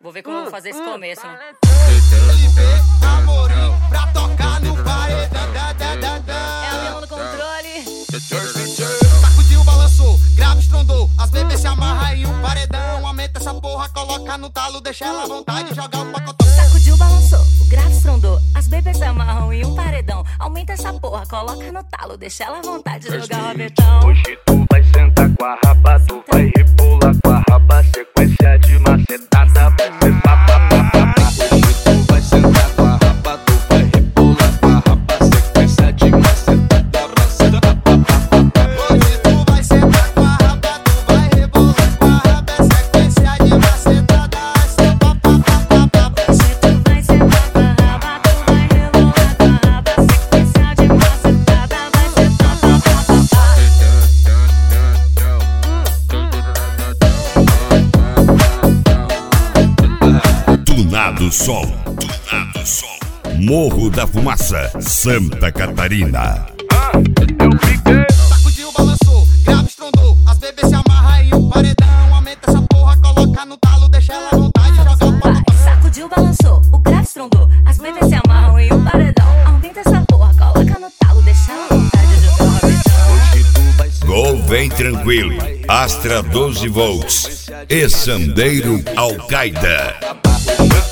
Vou ver como eu vou fazer esse começo. Amorim pra tocar no paredão. É o Leão no controle. Sacudiu, balançou, grave, estrondou. As bebês se amarram em um paredão. Aumenta essa porra, coloca no talo, deixa ela à vontade, joga o pacotão. Sacudiu, balançou, o grave estrondou. As bebês se amarram em um paredão. Aumenta essa porra, coloca no talo, deixa ela à vontade, jogar o rabetão. Hoje tu vai sentar com a raba, tu vai rebolar com a raba. Sequência de macetada vai ser papapá. Hoje tu vai sentar com a raba, tu vai rebolar com a raba. Sequência de macetada vai ser papapá. Hoje tu vai sentar com a raba, tu vai rebolar com a raba. Sequência de macetada vai ser papapá. Hoje tu vai sentar com a raba, tu vai rebolar com a raba. Sequência de macetada vai ser papapá. Tunado Sol, Morro da Fumaça, Santa Catarina. Eu fiquei. Sacudiu, balançou, grave, estrondou. As bebês se amarram em um paredão. Aumenta essa porra, coloca no talo, deixa ela à vontade, joga o pacotão. Sacudiu, balançou, o grave estrondou. As bebês se amarram em um paredão. Aumenta essa porra, coloca no talo, deixa ela à vontade, jogar o rabetão. Hoje tu vai sentar. Gol vem tranquilo, Astra 12 volts e Sandeiro Al-Qaeda.